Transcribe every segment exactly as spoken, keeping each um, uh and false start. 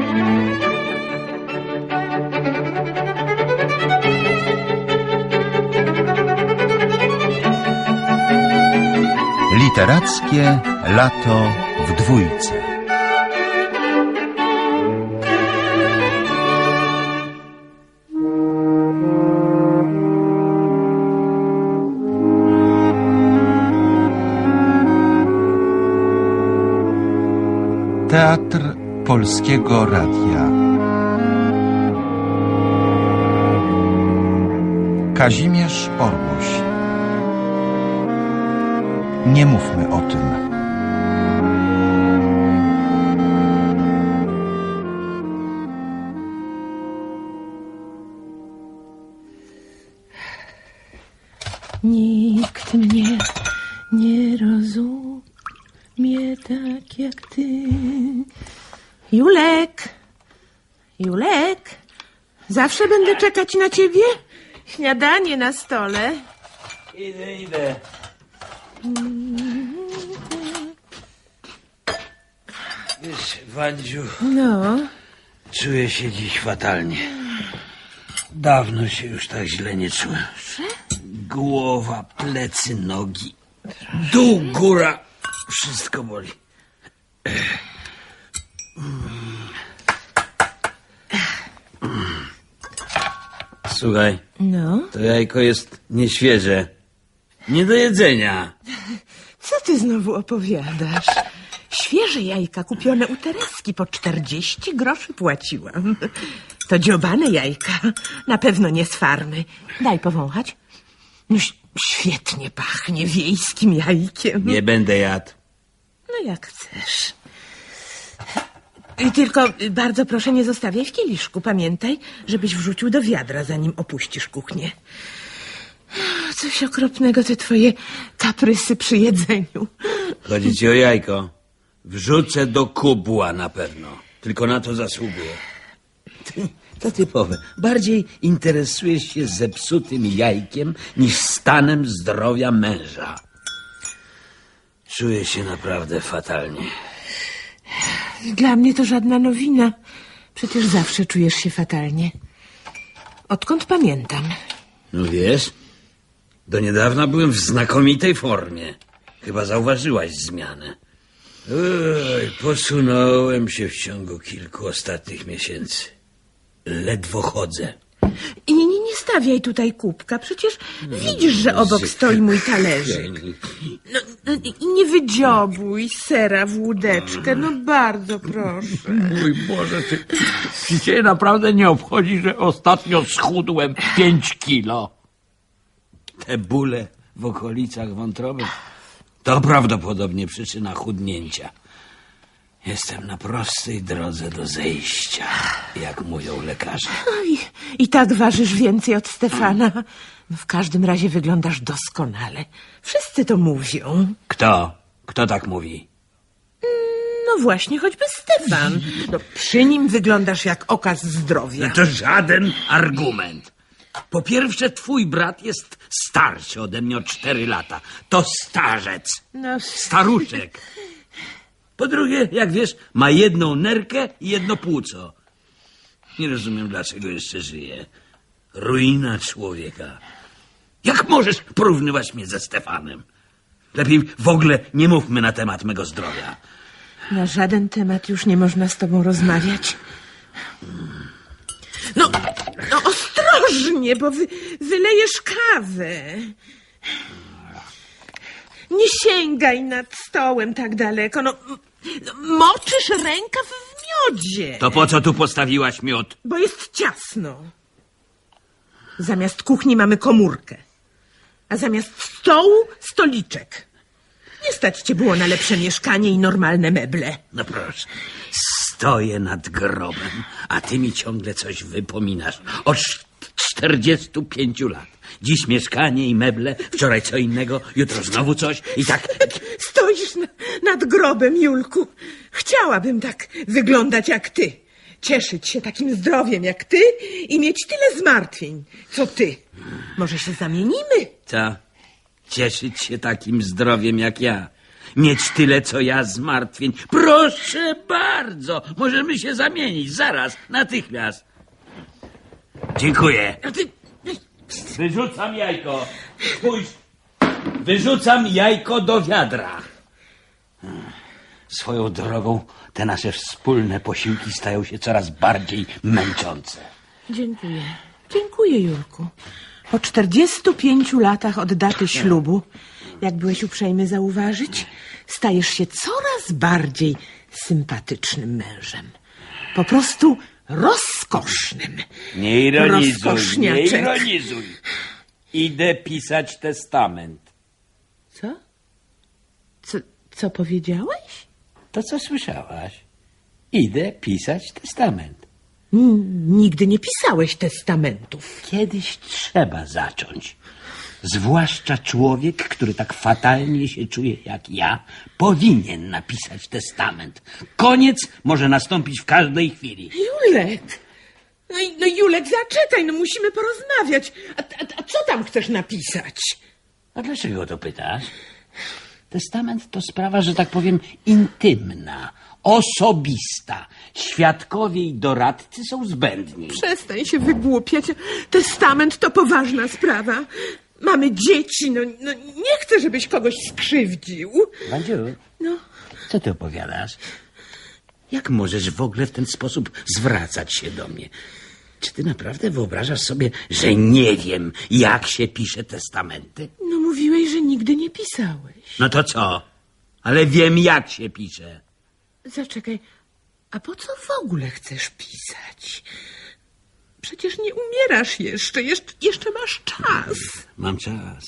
Literackie lato w dwójce. Teatr Polskiego Radia. Kazimierz Orłoś. Nie mówmy o tym. Nikt mnie nie rozumie tak jak ty. Julek! Julek! Zawsze będę czekać na ciebie. Śniadanie na stole. Idę, idę. Wiesz, Wandziu, No, czuję się dziś fatalnie. Dawno się już tak źle nie czułem. Głowa, plecy, nogi, dół, góra, wszystko boli. Słuchaj, no. to jajko jest nieświeże, nie do jedzenia. Co ty znowu opowiadasz? Świeże jajka kupione u Tereski po czterdzieści groszy płaciłam. To dziobane jajka, na pewno nie z farmy. Daj powąchać. No, świetnie pachnie wiejskim jajkiem. Nie będę jadł. No jak chcesz. I tylko bardzo proszę, nie zostawiaj w kieliszku. Pamiętaj, żebyś wrzucił do wiadra, zanim opuścisz kuchnię. Coś okropnego te twoje kaprysy przy jedzeniu. Chodzi ci o jajko. Wrzucę do kubła na pewno. Tylko na to zasługuję. Ty, to typowe. Bardziej interesujesz się zepsutym jajkiem niż stanem zdrowia męża. Czuję się naprawdę fatalnie. Dla mnie to żadna nowina. Przecież zawsze czujesz się fatalnie. Odkąd pamiętam. No wiesz, do niedawna byłem w znakomitej formie. Chyba zauważyłaś zmianę. Oj, posunąłem się w ciągu kilku ostatnich miesięcy. Ledwo chodzę. I nie, nie, nie stawiaj tutaj kubka. Przecież widzisz, że obok stoi mój talerzyk. No, no, i nie wydziobuj sera w łódeczkę. No bardzo proszę. Mój Boże, ty, czy cię naprawdę nie obchodzi, że ostatnio schudłem pięć kilo? Te bóle w okolicach wątroby to prawdopodobnie przyczyna chudnięcia. Jestem na prostej drodze do zejścia, jak mówią lekarze. Oj, i tak ważysz więcej od Stefana. W każdym razie wyglądasz doskonale. Wszyscy to mówią. Kto? Kto tak mówi? No właśnie, choćby Stefan. No, przy nim wyglądasz jak okaz zdrowia. No to żaden argument. Po pierwsze, twój brat jest starszy ode mnie o cztery lata. To starzec. No, Staruszek. Po drugie, jak wiesz, ma jedną nerkę i jedno płuco. Nie rozumiem, dlaczego jeszcze żyje. Ruina człowieka. Jak możesz porównywać mnie ze Stefanem? Lepiej w ogóle nie mówmy na temat mego zdrowia. na żaden temat już nie można z tobą rozmawiać. No, no ostrożnie, bo wy, wylejesz kawę. Nie sięgaj nad stołem tak daleko. No, no, moczysz rękaw w miodzie. To po co tu postawiłaś miód? Bo jest ciasno. Zamiast kuchni mamy komórkę, a zamiast stołu stoliczek. Nie stać cię było na lepsze mieszkanie i normalne meble. No proszę, stoję nad grobem, a ty mi ciągle coś wypominasz. Od czterdziestu pięciu lat. Dziś mieszkanie i meble, wczoraj co innego, jutro znowu coś i tak... Stoisz na, nad grobem, Julku. Chciałabym tak wyglądać jak ty. Cieszyć się takim zdrowiem jak ty i mieć tyle zmartwień, co ty. Może się zamienimy? Co? Cieszyć się takim zdrowiem jak ja. Mieć tyle, co ja zmartwień. Proszę bardzo, możemy się zamienić. Zaraz, natychmiast. Dziękuję. A ty... Wyrzucam jajko. Spójrz. Wyrzucam jajko do wiadra. Swoją drogą te nasze wspólne posiłki stają się coraz bardziej męczące. Dziękuję. Dziękuję, Jurku. Po czterdziestu pięciu latach od daty ślubu, jak byłeś uprzejmy zauważyć, stajesz się coraz bardziej sympatycznym mężem. Po prostu rozkosznym. Nie ironizuj, nie Rozkoszniaczek. ironizuj. Idę pisać testament. Co? Co, co powiedziałeś? To, co słyszałaś. Idę pisać testament. N- Nigdy nie pisałeś testamentów. Kiedyś trzeba zacząć. Zwłaszcza człowiek, który tak fatalnie się czuje jak ja, powinien napisać testament. Koniec może nastąpić w każdej chwili. Julek! No, i- no Julek, zaczekaj, no musimy porozmawiać. A, a, a co tam chcesz napisać? A dlaczego to pytasz? Testament to sprawa, że tak powiem, intymna, osobista. Świadkowie i doradcy są zbędni. Przestań się wygłupiać. Testament to poważna sprawa. Mamy dzieci, no, no nie chcę, żebyś kogoś skrzywdził. Wandziu, No, co ty opowiadasz? Jak możesz w ogóle w ten sposób zwracać się do mnie? Czy ty naprawdę wyobrażasz sobie, że nie wiem, jak się pisze testamenty? no mówiłeś, że nigdy nie pisałeś. No to co? Ale wiem, jak się pisze. Zaczekaj, a po co w ogóle chcesz pisać? Przecież nie umierasz jeszcze, jeszcze, jeszcze masz czas. Mam czas.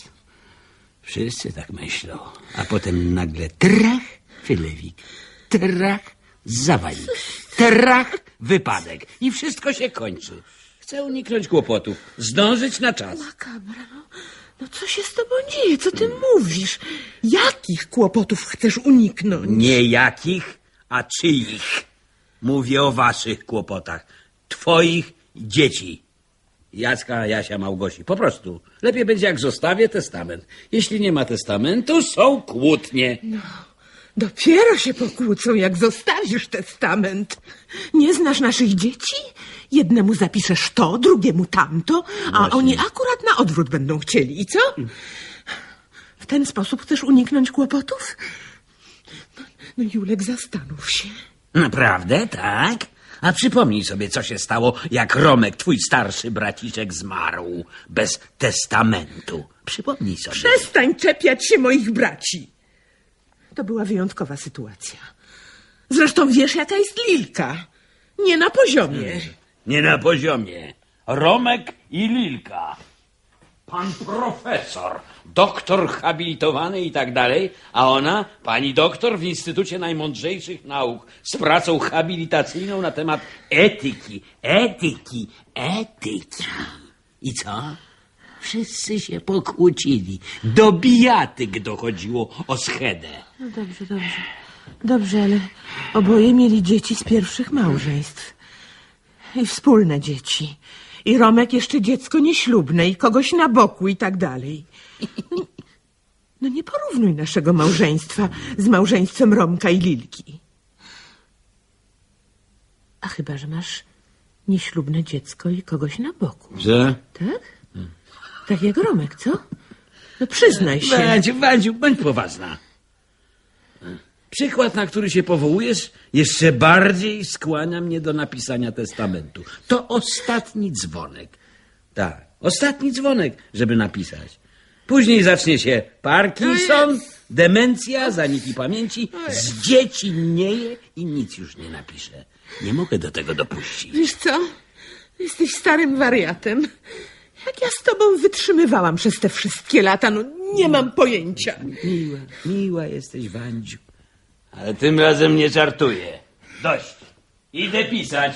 Wszyscy tak myślą. A potem nagle trach, wylewik. Trach, zawalik. Trach, wypadek. I wszystko się kończy. Chcę uniknąć kłopotów. Zdążyć na czas. Makabra, no, no co się z tobą dzieje? Co ty mówisz? Jakich kłopotów chcesz uniknąć? Nie jakich, a czyich. Mówię o waszych kłopotach. Twoich dzieci. Jacka, Jasia, Małgosi. Po prostu. Lepiej będzie, jak zostawię testament. Jeśli nie ma testamentu, są kłótnie. Dopiero się pokłócą, jak zostawisz testament. Nie znasz naszych dzieci? Jednemu zapiszesz to, drugiemu tamto, a Właśnie. oni akurat na odwrót będą chcieli. I co? W ten sposób chcesz uniknąć kłopotów? No, no Julek, zastanów się. Naprawdę, tak? A przypomnij sobie, co się stało, jak Romek, twój starszy braciszek, zmarł bez testamentu. Przypomnij sobie. Przestań czepiać się moich braci. To była wyjątkowa sytuacja. Zresztą wiesz, jaka jest Lilka. Nie na poziomie. Nie na poziomie. Romek i Lilka. Pan profesor, doktor habilitowany i tak dalej, a ona, pani doktor w Instytucie Najmądrzejszych Nauk z pracą habilitacyjną na temat etyki, etyki, etyki. I co? Wszyscy się pokłócili. Do bijatyk dochodziło o schedę. No dobrze, dobrze. Dobrze, ale oboje mieli dzieci z pierwszych małżeństw. I wspólne dzieci. I Romek jeszcze dziecko nieślubne i kogoś na boku i tak dalej. No nie porównuj naszego małżeństwa z małżeństwem Romka i Lilki. A chyba, że masz nieślubne dziecko i kogoś na boku. Że? Tak? Tak jak Romek, co? No przyznaj się. Wadziu, Wadziu, bądź poważna. Przykład, na który się powołujesz, jeszcze bardziej skłania mnie do napisania testamentu. To ostatni dzwonek. Tak, ostatni dzwonek, żeby napisać. Później zacznie się Parkinson, demencja, zaniki pamięci, z dzieci mnieje i nic już nie napiszę. Nie mogę do tego dopuścić. Wiesz co? Jesteś starym wariatem. Jak ja z tobą wytrzymywałam przez te wszystkie lata, no nie mam pojęcia. Miła, miła jesteś, Wandziu. Ale tym razem nie żartuję. Dość. Idę pisać.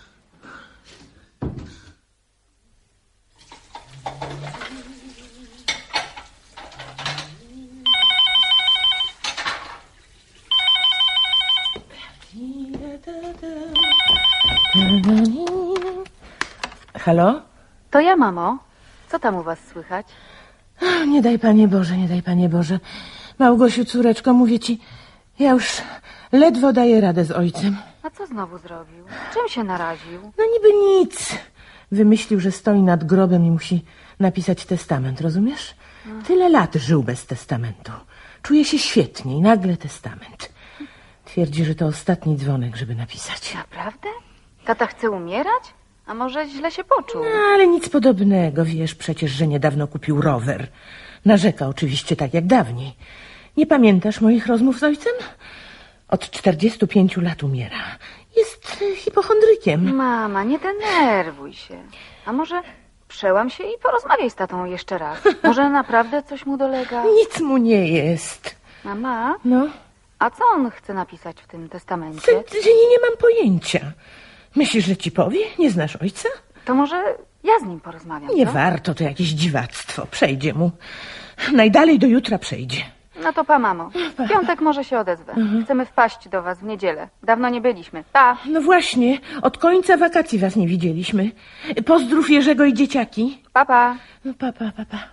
Halo? To ja, mamo. Co tam u was słychać? Nie daj, Panie Boże, nie daj, Panie Boże. Małgosiu, córeczko, mówię ci, ja już ledwo daję radę z ojcem. A co znowu zrobił? Czym się naraził? No niby nic. Wymyślił, że stoi nad grobem i musi napisać testament, rozumiesz? Tyle lat żył bez testamentu. Czuje się świetnie i nagle testament. Twierdzi, że to ostatni dzwonek, żeby napisać. Naprawdę? Tata chce umierać? A może źle się poczuł? No, ale nic podobnego. Wiesz przecież, że niedawno kupił rower. Narzeka oczywiście tak jak dawniej. Nie pamiętasz moich rozmów z ojcem? Od czterdziestu pięciu lat umiera. Jest hipochondrykiem. Mama, nie denerwuj się. A może przełam się i porozmawiaj z tatą jeszcze raz. Może naprawdę coś mu dolega? Nic mu nie jest. Mama, No, a co on chce napisać w tym testamencie? ty, ty, nie, nie mam pojęcia. Myślisz, że ci powie? Nie znasz ojca? To może ja z nim porozmawiam, Nie co? warto, to jakieś dziwactwo. Przejdzie mu. Najdalej do jutra przejdzie. No to pa, mamo. W piątek może się odezwę. Chcemy wpaść do was w niedzielę. Dawno nie byliśmy. Pa! No właśnie, od końca wakacji was nie widzieliśmy. Pozdrów Jerzego i dzieciaki. Pa, pa. No pa, pa, pa, pa.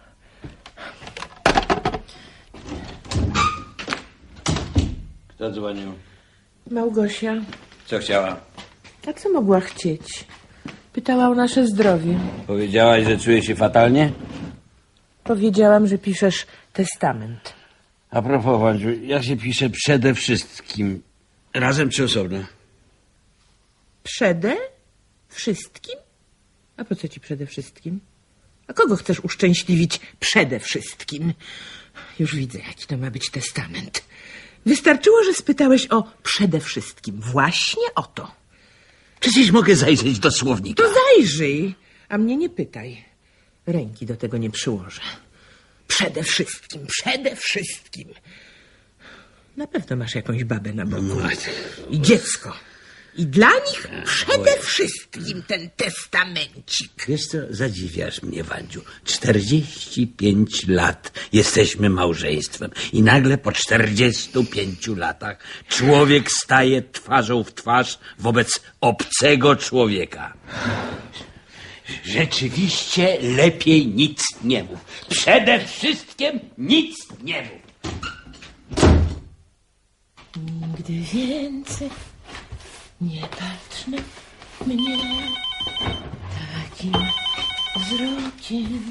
Kto dzwonił? Małgosia, Co chciała? a co mogła chcieć? Pytała o nasze zdrowie. Powiedziałaś, że czuje się fatalnie? Powiedziałam, że piszesz testament. A propos, Wandziu, jak się pisze przede wszystkim? Razem czy osobno? Przede wszystkim? A po co ci przede wszystkim? A kogo chcesz uszczęśliwić przede wszystkim? Już widzę, jaki to ma być testament. Wystarczyło, że spytałeś o przede wszystkim. Właśnie o to. Przecież mogę zajrzeć do słownika. To zajrzyj, a mnie nie pytaj. Ręki do tego nie przyłożę. Przede wszystkim, przede wszystkim. Na pewno masz jakąś babę na boku. I dziecko. I dla nich przede wszystkim ten testamencik. Wiesz co, zadziwiasz mnie, Wandziu. czterdzieści pięć lat jesteśmy małżeństwem i nagle po czterdziestu pięciu latach człowiek staje twarzą w twarz wobec obcego człowieka. Rzeczywiście lepiej nic nie mów. Przede wszystkim nic nie mów. Nigdy więcej nie patrz na mnie takim wzrokiem.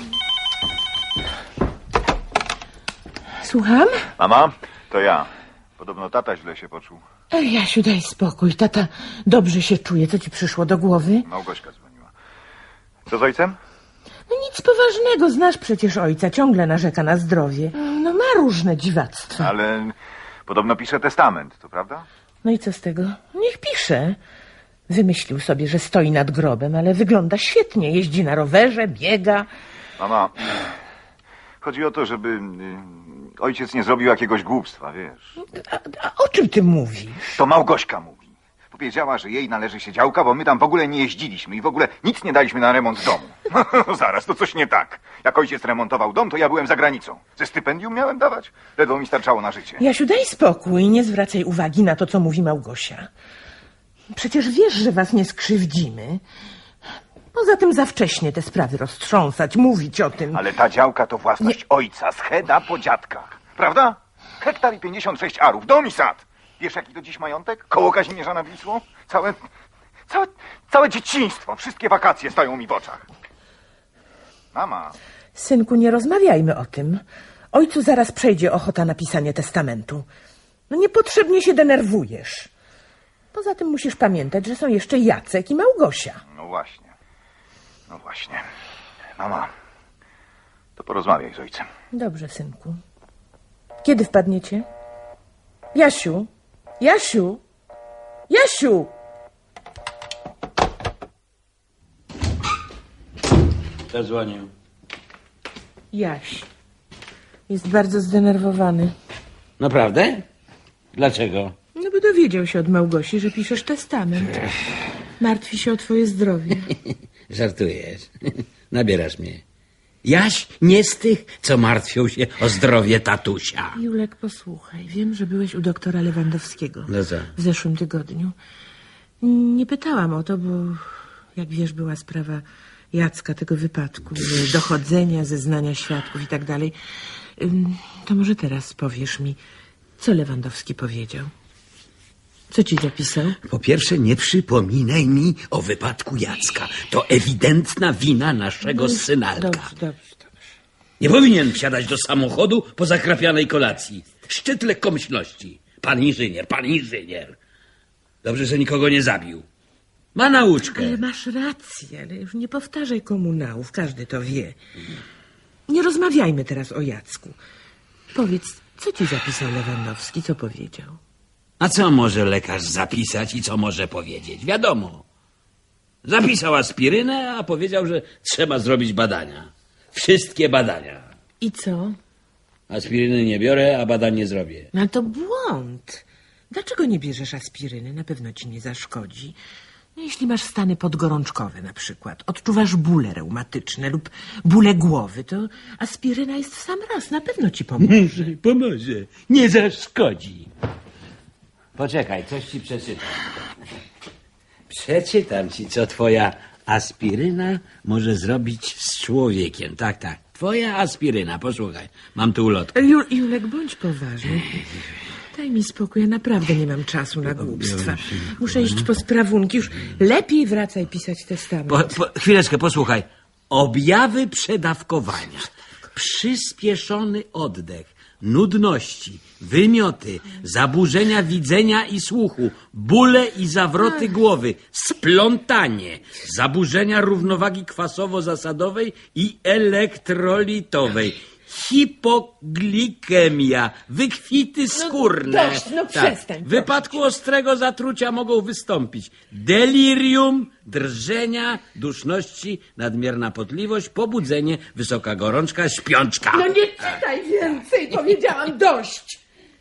Słucham? Mama, to ja. Podobno tata źle się poczuł. Ej, Jasiu, daj spokój. Tata dobrze się czuje. Co ci przyszło do głowy? Małgośka dzwoniła. Co z ojcem? No nic poważnego. Znasz przecież ojca. Ciągle narzeka na zdrowie. No ma różne dziwactwa. Ale podobno pisze testament, to prawda? No i co z tego? Niech pisze. Wymyślił sobie, że stoi nad grobem, ale wygląda świetnie. Jeździ na rowerze, biega. Mama, chodzi o to, żeby y, ojciec nie zrobił jakiegoś głupstwa, wiesz. A, a o czym ty mówisz? To Małgośka mówi. Powiedziała, że jej należy się działka, bo my tam w ogóle nie jeździliśmy i w ogóle nic nie daliśmy na remont domu. Zaraz, to coś nie tak. Jak ojciec remontował dom, to ja byłem za granicą. Ze stypendium miałem dawać? Ledwo mi starczało na życie. Jasiu, daj spokój. Nie zwracaj uwagi na to, co mówi Małgosia. Przecież wiesz, że was nie skrzywdzimy. Poza tym za wcześnie te sprawy roztrząsać, mówić o tym. Ale ta działka to własność ojca, z Heda po dziadkach. Prawda? Hektar i pięćdziesiąt sześć arów, dom i sad. Wiesz, jaki to dziś majątek? Koło Kazimierza nad Wisłą? Całe, całe, całe dzieciństwo, wszystkie wakacje stoją mi w oczach. Mama. Synku, nie rozmawiajmy o tym. Ojcu zaraz przejdzie ochota na pisanie testamentu. No niepotrzebnie się denerwujesz. Poza tym musisz pamiętać, że są jeszcze Jacek i Małgosia. No właśnie. No właśnie. Mama, to porozmawiaj z ojcem. Dobrze, synku. Kiedy wpadniecie? Jasiu! Jasiu! Jasiu! Kto dzwonił? Jaś. Jest bardzo zdenerwowany. Naprawdę? Dlaczego? No bo dowiedział się od Małgosi, że piszesz testament. Martwi się o twoje zdrowie. Żartujesz. Nabierasz mnie. Jaś nie z tych, co martwią się o zdrowie tatusia. Julek, posłuchaj. Wiem, że byłeś u doktora Lewandowskiego No co? w zeszłym tygodniu. Nie pytałam o to, bo jak wiesz, była sprawa Jacka, tego wypadku, dochodzenia, zeznania świadków i tak dalej. Ym, To może teraz powiesz mi, co Lewandowski powiedział? Co ci zapisał? Po pierwsze, nie przypominaj mi o wypadku Jacka. To ewidentna wina naszego synalka. Dobrze, dobrze, dobrze. Nie powinien wsiadać do samochodu po zakrapianej kolacji. Szczyt lekkomyślności. Pan inżynier, pan inżynier. Dobrze, że nikogo nie zabił. Ma nauczkę. Ale masz rację, ale już nie powtarzaj komunałów, każdy to wie. Nie rozmawiajmy teraz o Jacku. Powiedz, co ci zapisał Lewandowski, co powiedział? A co może lekarz zapisać i co może powiedzieć? Wiadomo. Zapisał aspirynę, a powiedział, że trzeba zrobić badania. Wszystkie badania. I co? Aspiryny nie biorę, a badań nie zrobię. No to błąd. Dlaczego nie bierzesz aspiryny? Na pewno ci nie zaszkodzi. No, jeśli masz stany podgorączkowe na przykład, odczuwasz bóle reumatyczne lub bóle głowy, to aspiryna jest w sam raz, na pewno ci pomoże. Pomoże. Nie zaszkodzi. Poczekaj, coś ci przeczytam. Przeczytam ci, co twoja aspiryna może zrobić z człowiekiem. Tak, tak. Twoja aspiryna, posłuchaj. Mam tu ulotkę. Ju, Julek, bądź poważny. Daj mi spokój, ja naprawdę nie mam czasu na głupstwa. Muszę iść po sprawunki. Już lepiej wracaj pisać testament. Po, po, chwileczkę, posłuchaj. Objawy przedawkowania. Przyspieszony oddech, nudności, wymioty, zaburzenia widzenia i słuchu, bóle i zawroty głowy, splątanie, zaburzenia równowagi kwasowo-zasadowej i elektrolitowej, hipoglikemia, wykwity skórne. dość, no przestań, W wypadku ostrego zatrucia mogą wystąpić delirium, drżenia, duszności, nadmierna potliwość, pobudzenie, wysoka gorączka, śpiączka. No nie czytaj więcej, powiedziałam dość.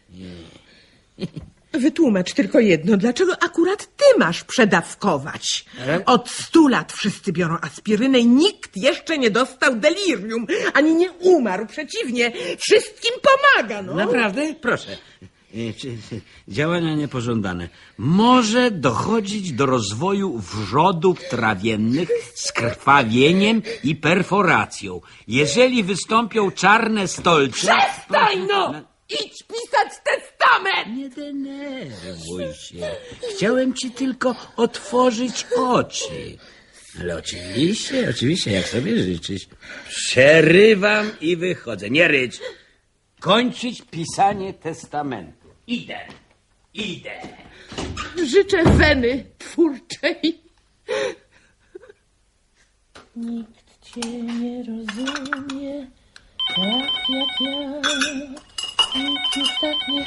Wytłumacz tylko jedno, dlaczego akurat ty masz przedawkować? Od stu lat wszyscy biorą aspirynę i nikt jeszcze nie dostał delirium, ani nie umarł. Przeciwnie, wszystkim pomaga, no. Naprawdę? Proszę. E, czy- czy- Działania niepożądane. Może dochodzić do rozwoju wrzodów trawiennych z krwawieniem i perforacją. Jeżeli wystąpią czarne stolce... Przestań, no! Idź pisać testament! Nie denerwuj się. Chciałem ci tylko otworzyć oczy. Ale oczywiście, oczywiście, jak sobie życzysz. Przerywam i wychodzę. Nie rycz. Kończyć pisanie testamentu. Idę. Idę. Życzę weny twórczej. Nikt cię nie rozumie tak jak ja. Nikt już tak nie...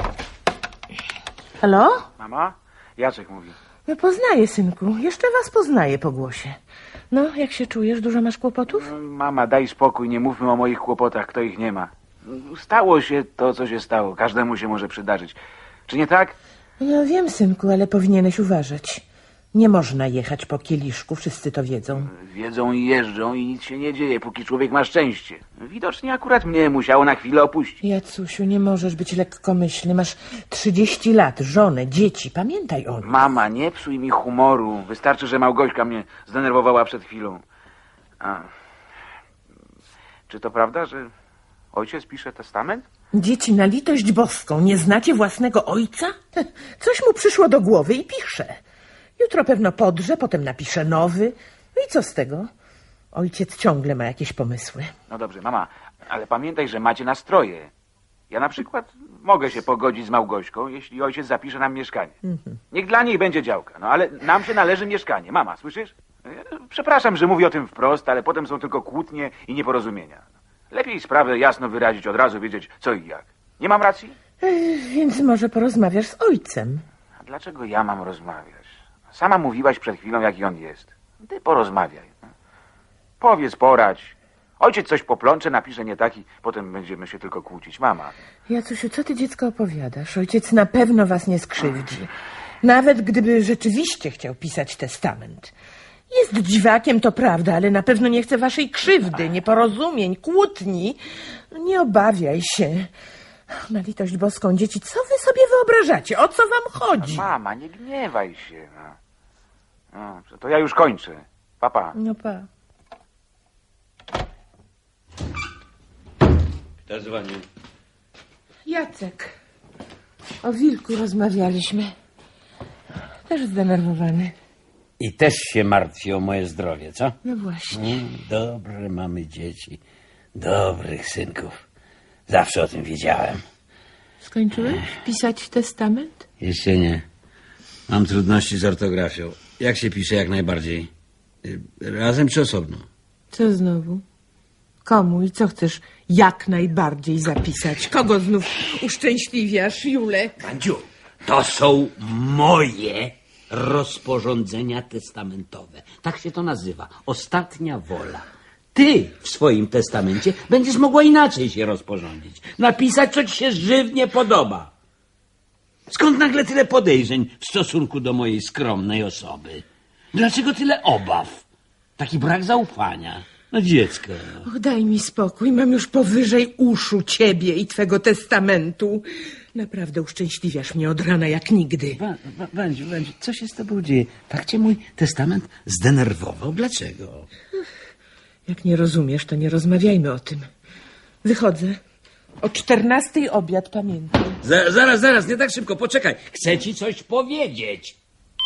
Halo? Mama? Jacek mówi. No poznaję, synku. Jeszcze was poznaję po głosie. No, jak się czujesz? Dużo masz kłopotów? Mama, daj spokój, nie mówmy o moich kłopotach, kto ich nie ma. Stało się to, co się stało. Każdemu się może przydarzyć. Czy nie tak? No wiem, synku, ale powinieneś uważać. Nie można jechać po kieliszku, wszyscy to wiedzą. Wiedzą i jeżdżą i nic się nie dzieje, póki człowiek ma szczęście. Widocznie akurat mnie musiało na chwilę opuścić. Jacusiu, nie możesz być lekkomyślny. Masz trzydzieści lat, żonę, dzieci. Pamiętaj o nich. Mama, nie psuj mi humoru. Wystarczy, że Małgośka mnie zdenerwowała przed chwilą. A... Czy to prawda, że ojciec pisze testament? Dzieci, na litość boską, nie znacie własnego ojca? Coś mu przyszło do głowy i pisze. Jutro pewno podrze, potem napisze nowy. No i co z tego? Ojciec ciągle ma jakieś pomysły. No dobrze, mama, ale pamiętaj, że macie nastroje. Ja na przykład mogę się pogodzić z Małgośką, jeśli ojciec zapisze nam mieszkanie. Mhm. Niech dla niej będzie działka, no ale nam się należy mieszkanie. Mama, słyszysz? Przepraszam, że mówię o tym wprost, ale potem są tylko kłótnie i nieporozumienia. Lepiej sprawę jasno wyrazić, od razu wiedzieć co i jak. Nie mam racji? Ech, więc może porozmawiasz z ojcem. A dlaczego ja mam rozmawiać? Sama mówiłaś przed chwilą, jaki on jest. Ty porozmawiaj. Powiedz, poradź. Ojciec coś poplącze, napisze nie taki, potem będziemy się tylko kłócić. Mama. Jacusiu, co ty dziecko opowiadasz? Ojciec na pewno was nie skrzywdzi. Nawet gdyby rzeczywiście chciał pisać testament. Jest dziwakiem, to prawda, ale na pewno nie chce waszej krzywdy, nieporozumień, kłótni. Nie obawiaj się. Na litość boską, dzieci, co wy sobie wyobrażacie? O co wam chodzi? Mama, nie gniewaj się. No. No, to ja już kończę. Papa. No pa. Ja dzwonię. Jacek. O wilku rozmawialiśmy. Też zdenerwowany. I też się martwi o moje zdrowie, co? No właśnie. Mm, dobre mamy dzieci. Dobrych synków. Zawsze o tym wiedziałem. Skończyłeś pisać testament? Jeszcze nie. Mam trudności z ortografią. Jak się pisze jak najbardziej? Y, Razem czy osobno? Co znowu? Komu i co chcesz jak najbardziej zapisać? Kogo znów uszczęśliwiasz, Julek? Wandziu, to są moje rozporządzenia testamentowe. Tak się to nazywa. Ostatnia wola. Ty w swoim testamencie będziesz mogła inaczej się rozporządzić. Napisać, co ci się żywnie podoba. Skąd nagle tyle podejrzeń w stosunku do mojej skromnej osoby? Dlaczego tyle obaw? Taki brak zaufania. No dziecko. Och, daj mi spokój, mam już powyżej uszu ciebie i twego testamentu. Naprawdę uszczęśliwiasz mnie od rana jak nigdy. Wa- wa- Wandziu, Wandziu, co się z tobą dzieje? Tak cię mój testament zdenerwował. Dlaczego? Jak nie rozumiesz, to nie rozmawiajmy o tym. Wychodzę. O czternastej obiad, pamiętaj. Za- zaraz, zaraz, nie tak szybko, poczekaj. Chcę ci coś powiedzieć.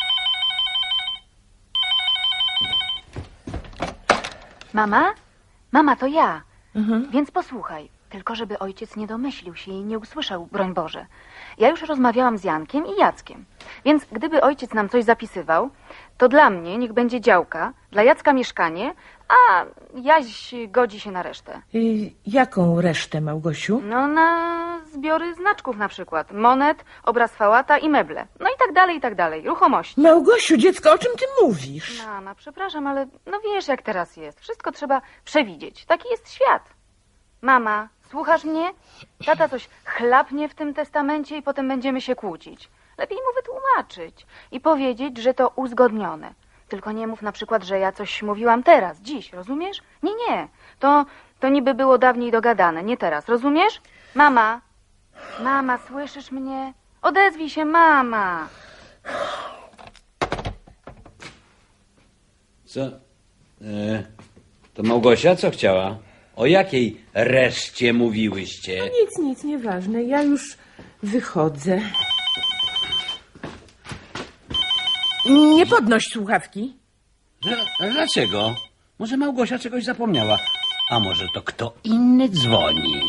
Mama? Mama, to ja. Więc posłuchaj. Tylko żeby ojciec nie domyślił się i nie usłyszał, broń Boże. Ja już rozmawiałam z Jankiem i Jackiem. Więc gdyby ojciec nam coś zapisywał, to dla mnie niech będzie działka, dla Jacka mieszkanie, a Jaś godzi się na resztę. Y, jaką resztę, Małgosiu? No na zbiory znaczków na przykład. Monet, obraz fałata i meble. No i tak dalej, i tak dalej. Ruchomości. Małgosiu, dziecko, o czym ty mówisz? Mama, przepraszam, ale no wiesz jak teraz jest. Wszystko trzeba przewidzieć. Taki jest świat. Mama, słuchasz mnie? Tata coś chlapnie w tym testamencie i potem będziemy się kłócić. Lepiej mu wytłumaczyć i powiedzieć, że to uzgodnione. Tylko nie mów na przykład, że ja coś mówiłam teraz, dziś, rozumiesz? Nie, nie. To, to niby było dawniej dogadane, nie teraz, rozumiesz? Mama, mama, słyszysz mnie? Odezwij się, mama. Co? E, to Małgosia co chciała? O jakiej reszcie mówiłyście? Nic, nic, nieważne. Ja już wychodzę. Nie podnoś słuchawki. Dl- Dlaczego? Może Małgosia czegoś zapomniała? A może to kto inny dzwoni?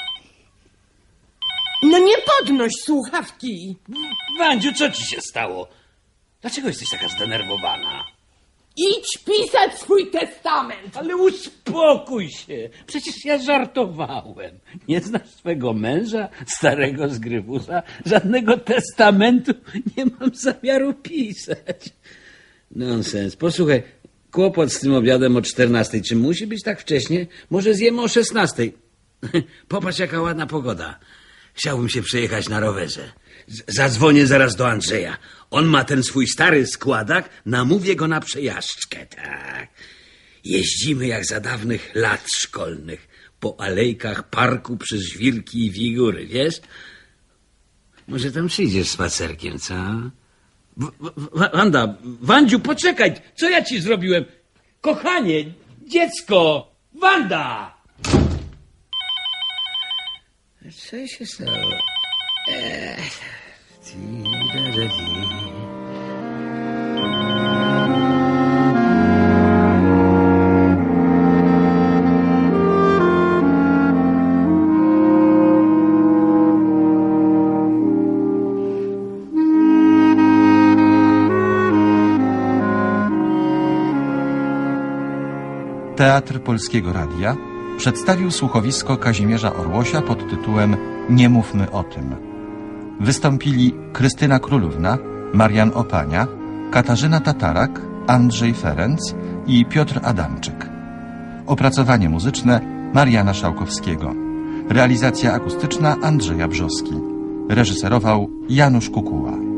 No nie podnoś słuchawki. Wandziu, co ci się stało? Dlaczego jesteś taka zdenerwowana? Idź pisać swój testament. Ale uspokój się. Przecież ja żartowałem. Nie znasz swego męża, starego z Grywusa? Żadnego testamentu nie mam zamiaru pisać. Nonsens. Posłuchaj, kłopot z tym obiadem o czternastej. Czy musi być tak wcześnie? Może zjemy o szesnastej. Popatrz, jaka ładna pogoda. Chciałbym się przejechać na rowerze. Z- Zadzwonię zaraz do Andrzeja. On ma ten swój stary składak, namówię go na przejażdżkę, tak. Jeździmy jak za dawnych lat szkolnych, po alejkach parku przy żwirki i wigury, wiesz? Może tam przyjdziesz spacerkiem, co? W- w- Wanda, Wandziu, poczekaj, co ja ci zrobiłem? Kochanie, dziecko, Wanda! Co się stało? Ech. Teatr Polskiego Radia przedstawił słuchowisko Kazimierza Orłosia pod tytułem Nie mówmy o tym. Wystąpili Krystyna Królówna, Marian Opania, Katarzyna Tatarak, Andrzej Ferenc i Piotr Adamczyk. Opracowanie muzyczne Mariana Szałkowskiego. Realizacja akustyczna Andrzeja Brzoski. Reżyserował Janusz Kukuła.